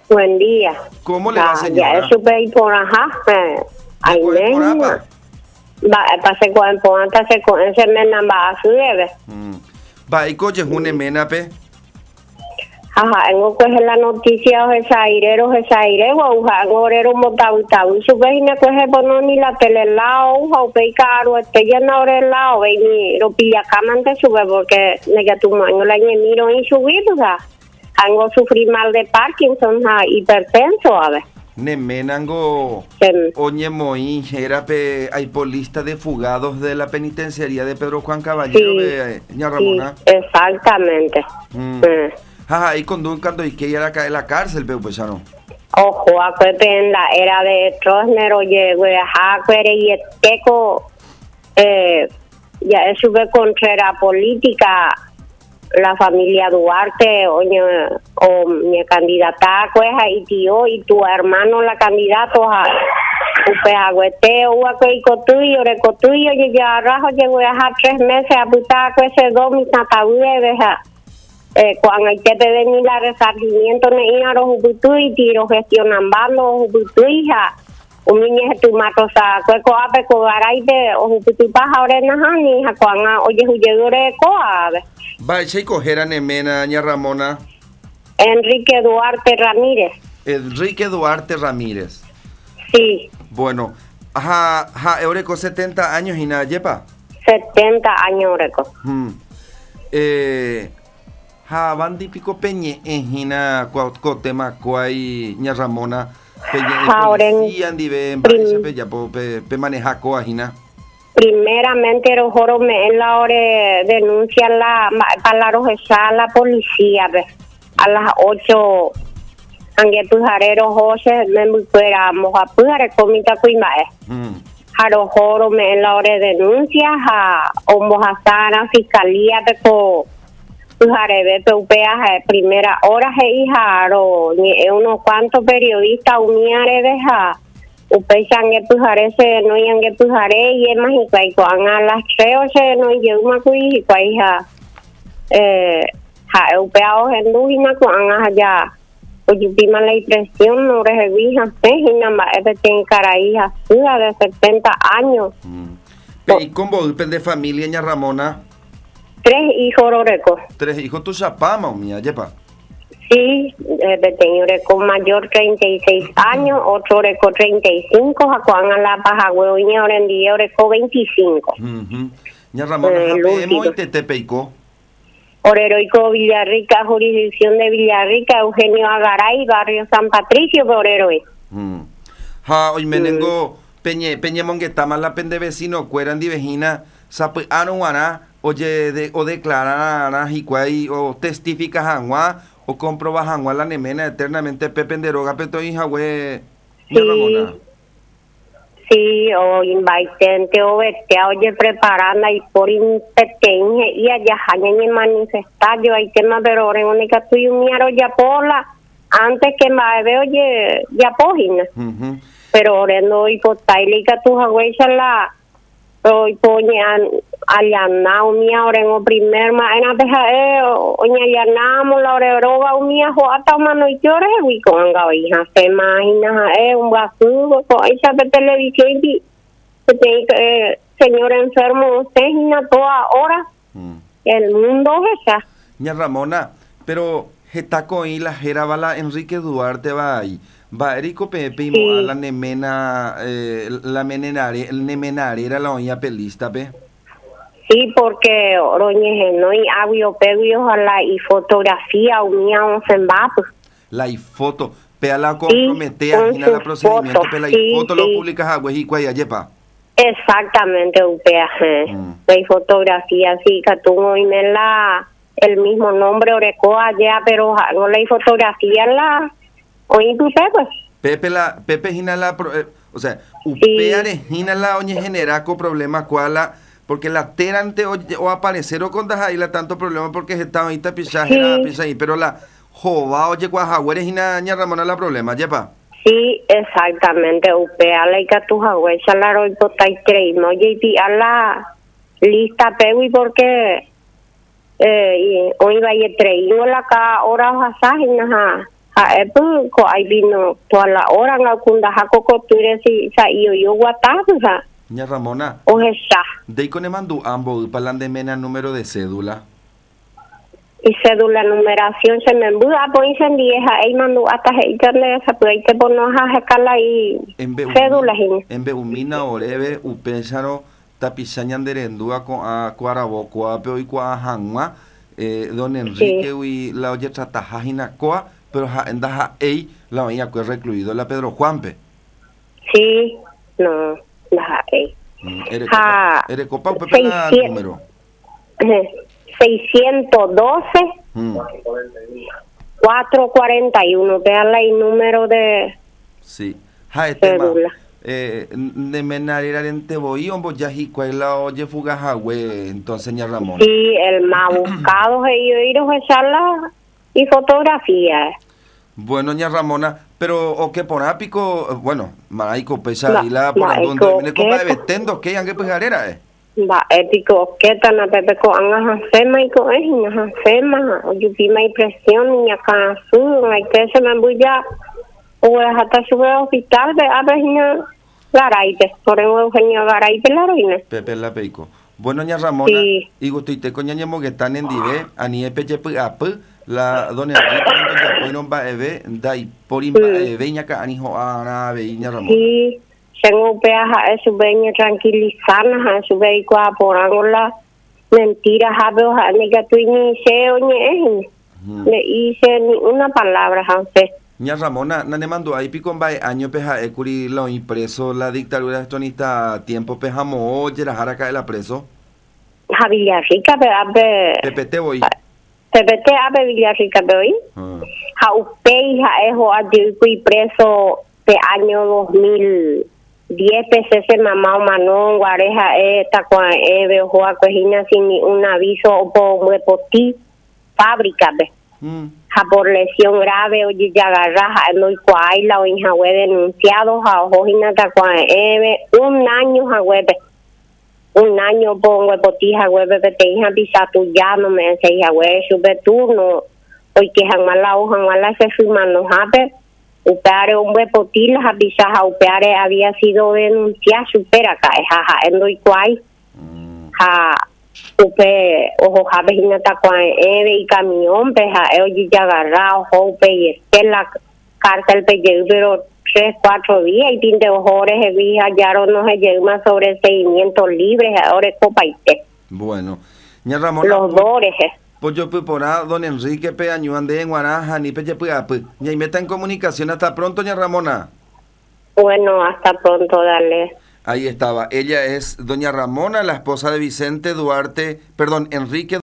Buen día. ¿Cómo le va, Ya señora? es súper por ajá. Ay, ¿Por nena. Va, pase con ponta se con ese mena va a su debe. Va, y coche, une menape. Ajá, en que es la noticia o esa aire, o orero motauta, y su vez me coge por ni la tele lao, o pe caro, ya no ore lao, y lo pilla camante sube porque nega tu mano la miro y subir, o sea, hango sufrir mal de Parkinson, hipertenso, a ver. Ne menango. Oñe Moín, Jerape, hay polista de fugados de la penitenciaría de Pedro Juan Caballero, de Ña Ramona. Sí, exactamente. Ajá, y cuando y que ella era de la cárcel, pero pues ya no. Ojo, acuérdate en la era de Trostner, oye, güey, ajá, y el teco, ya eso fue contra la política, la familia Duarte, oye, o mi candidata, pues, y tío, y tu hermano, la candidato, pues, agüete, y cotuyo, recotuyo, y ya rajo, llegó a 3 meses a putar, pues, ese dos, mis nataúdes, deja. Cuando hay que venir la resarcimiento ne a los ubutui tiro gestionan bando ubutui ja un niño tu mato sa cueco ape co garaide o ubutu paja orena hani ja cuando oye huyedore coave va che cogera nemena Ña Ramona. Enrique Duarte Ramírez. Enrique Duarte Ramírez. Sí. Bueno, ajá, Eureko 70 años y nada, yepa. 70 años Eureko. Bandi pico peñe ejina tema cuay Ña Ramona peñe policía andive en país pe maneja coajina. Primeramente el joro me en la hora denuncia la para la policía a las 8 angue pujarero José me fuera moja pujare comita cuimae. Jaro joro me en la hora denuncia o mojasana fiscalía peco Pujarebe, PUPEA, primera hora, hija, unos cuantos periodistas, uniare, deja, upechan que pujarese, no yan que pujare, y es más, y cuando a las 3 no llevo una cuija, hija, upea o gendujina, cuando allá, oye, pima la impresión, no recibija, y nada más, tiene cara hija, de 70 años. ¿Y cómo de familia, Ña Ramona? 3 hijos, Oreco. 3 hijos, tu chapama, mía, yepa. Sí, tengo Oreco mayor 36 años, otro Oreco 35, Juan a la paja huevoña, Orendía Oreco 25. Ña Ramona, japemo y te peico. Oreroico Villarrica, jurisdicción de Villarrica, Eugenio Agaray, barrio San Patricio, Oreroi. Hoy menengo, peñe monguetama la pende vecino, cueran di vejina, sapu anuana. Oye, o declarar o testifica Janguá o comproba Janguá la nemena eternamente Pepe en deroga peto hija güey. Sí, o invitente o vete oye preparando y por interteñe y allá hañan y manifestar yo hay tema pero ahora única tú y un miaro ya pola antes que me veo oye ya pojina. Pero ahora no y por tailica tu jagüey la hoy ponían allá mía ahora en el primer mañana deja oña allanamos la oreroga mía hasta mano y llore y con hija se imagina un basuro con esa de televisión y señor enfermo usted y toda hora el mundo esa Ña Ramona pero jetaco y la jera bala Enrique Duarte va ahí va Erico Pepe y sí. La nemena la menenare el nemenare era la oña pelista pe. Sí, porque oroñeje no y audio pego y ojalá y fotografía unía un sembapo. La y foto, pea la compromete a la procedimiento, pe la y foto lo publicas a Huejico y ayepa. Exactamente, upea. La fotografía sí, que tú no el mismo nombre Oreco allá, pero no la fotografía la oí tu pues. Pepe gina la o sea, upea gina la oñe genera con problemas cuala porque la terante o aparecer o con la tanto problema porque está ahorita pisaje ahí pero la jova oye cuajagueres y Ña Ramona la problema yepa. Sí, exactamente, upea la que tu jagüey la roy potai creímos oye y a la lista pego y porque hoy va a ir treino la cada hora pasaje pues, ahí vino toda la hora en la cunda jaco costure si sa yo guatá, o sea. Ña Ramona. O esa. De con mandu ambos para de mena número de cédula. Y cédula numeración se me embuda pues en vieja ahí mandó hasta internet esa pues ahí te pones a escala y cédula en beumina oreve upensaro tapizañan derendúa con a cuarabo cuapeo y cuajangua don Enrique y la oye tratajajina coa pero en daja ei la oña que recluido la Pedro Juanpe. Sí, no, daja ei. Ere copa pepe la número. 612 441, veanla el número de sí, cédula. De menarir en Teboí, o ya la oye fugajahue, entonces Ña Ramona. Sí, el más buscado es ir a echarla y fotografía. Bueno, Ña Ramona, pero o que por ápico, bueno, maraico pesa y la por donde viene copa de betendo, que yangue pejarera va ético que tan a pepe ko anga sema y ko ina sema o yo vi mi impresión ni acá su hay que se me bulla o hasta sube hospital de abejina Garaite por Eugenio Garaite la reina pepe la peico. Bueno, Ña Ramona, sí. Y gustoite con Ña Moguetán en dive ani epeche ap la dona Enrique entonces pues no va eve dai por imba eve Ña ka ani ho ana ve Ña Ramona. Sí. Tengo peaja eso veña tranquilizarnos a su vehículo por la mentira hablo a negatuini se oñe le hice ni una palabra antes. Ña Ramona nane mando ahí pico en año peja ecuri lo impreso la dictadura estonista tiempo pejamo oye la jaraca de la preso Villarrica PPT voy PPT abe Villarrica voy ja upei ja ejo a y preso de año 2010 pesos ese mamá o manón guareja esta con veo joa cojina sin ni un aviso o por ti fábrica ve ja por lesión grave o ya agarraja no cuai la o inja denunciado ja ojina ta con un año ja un año pongo por ti ja te hija pisa tu ya no me ense ja sube turno hoy que jamás la hoja mala se firman jape Upeare un huepotil, jabisaja upeare había sido denunciada supera cae, jaja, en lo igual, ja, upe, ojo, jabejina tacuan, y camión, peja, oye, ya agarrado, upe, y esté la cárcel, pero 3-4 días, y tinte ojores, vi, hallaron, no se llegó más sobre seguimientos libres, ahora es copa y té. Bueno, Ña Ramona. Los dores, Pues yo por don Enrique Peaño ande en Guaraja ni peche y meta en comunicación hasta pronto Ña Ramona. Bueno, hasta pronto, dale. Ahí estaba, ella es doña Ramona, la esposa de Vicente Duarte, perdón, Enrique